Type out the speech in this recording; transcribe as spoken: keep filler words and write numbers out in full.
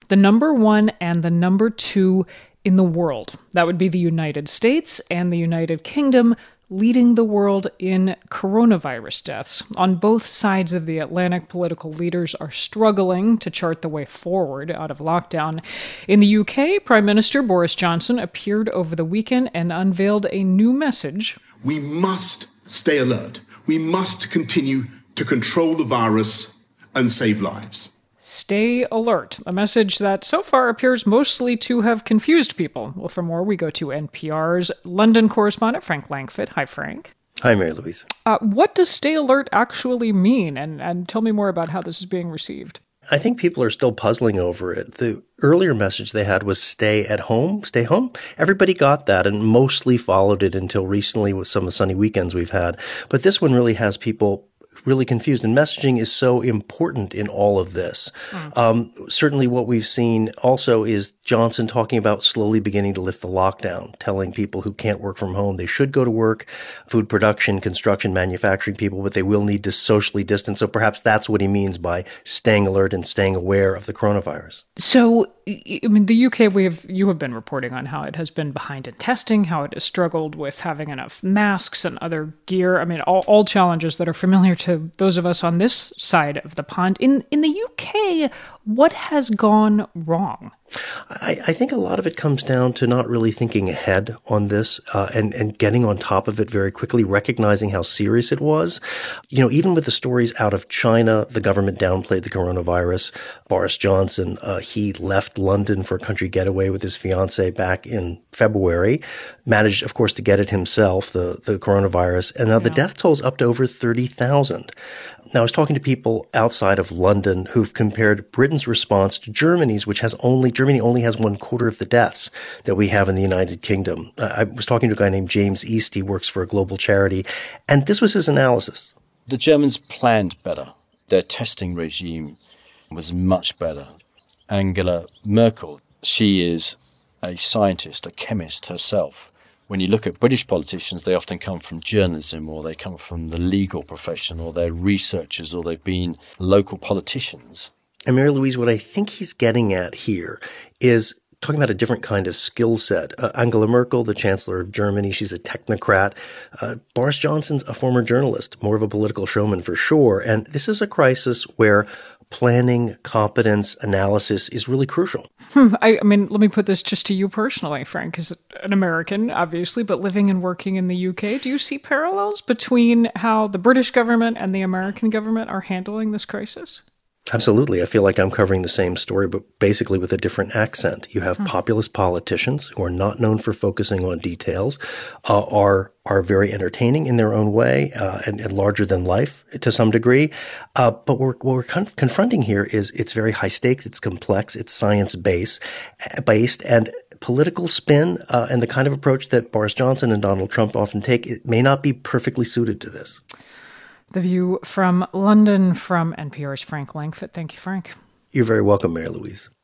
the number one and the number two in the world. That would be the United States and the United Kingdom, leading the world in coronavirus deaths. On both sides of the Atlantic, political leaders are struggling to chart the way forward out of lockdown. In the U K, Prime Minister Boris Johnson appeared over the weekend and unveiled a new message. We must stay alert. We must continue to control the virus and save lives. Stay alert, a message that so far appears mostly to have confused people. Well, for more, we go to N P R's London correspondent, Frank Langfitt. Hi, Frank. Hi, Mary Louise. Uh, what does stay alert actually mean? And, and tell me more about how this is being received. I think people are still puzzling over it. The earlier message they had was stay at home, stay home. Everybody got that and mostly followed it until recently with some of the sunny weekends we've had. But this one really has people really confused. And messaging is so important in all of this. Mm. Um, certainly what we've seen also is Johnson talking about slowly beginning to lift the lockdown, telling people who can't work from home they should go to work, food production, construction, manufacturing people, but they will need to socially distance. So perhaps that's what he means by staying alert and staying aware of the coronavirus. So, I mean, the U K, we have you have been reporting on how it has been behind in testing, how it has struggled with having enough masks and other gear. I mean, all, all challenges that are familiar to those of us on this side of the pond. In in the U K, what has gone wrong? I, I think a lot of it comes down to not really thinking ahead on this uh, and, and getting on top of it very quickly, recognizing how serious it was. You know, even with the stories out of China, the government downplayed the coronavirus. Boris Johnson, uh, he left London for a country getaway with his fiancée back in February, managed, of course, to get it himself, the, the coronavirus. And now yeah. the death toll's up to over thirty thousand. Now, I was talking to people outside of London who've compared Britain's response to Germany's, which has only, Germany only has one quarter of the deaths that we have in the United Kingdom. Uh, I was talking to a guy named James East. He works for a global charity. And this was his analysis. The Germans planned better. Their testing regime was much better. Angela Merkel, she is a scientist, a chemist herself. When you look at British politicians, they often come from journalism or they come from the legal profession or they're researchers or they've been local politicians. And Mary Louise, what I think he's getting at here is talking about a different kind of skill set. Uh, Angela Merkel, the Chancellor of Germany, she's a technocrat. Uh, Boris Johnson's a former journalist, more of a political showman for sure. And this is a crisis where planning, competence, analysis is really crucial. Hmm, I, I mean, let me put this just to you personally, Frank, as an American, obviously, but living and working in the U K. Do you see parallels between how the British government and the American government are handling this crisis? Absolutely. I feel like I'm covering the same story, but basically with a different accent. You have hmm. populist politicians who are not known for focusing on details, uh, are are very entertaining in their own way uh, and, and larger than life to some degree. Uh, but we're, what we're con- confronting here is it's very high stakes, it's complex, it's science-based, based, and political spin uh, and the kind of approach that Boris Johnson and Donald Trump often take, it may not be perfectly suited to this. The View from London from N P R's Frank Langfitt. Thank you, Frank. You're very welcome, Mary Louise.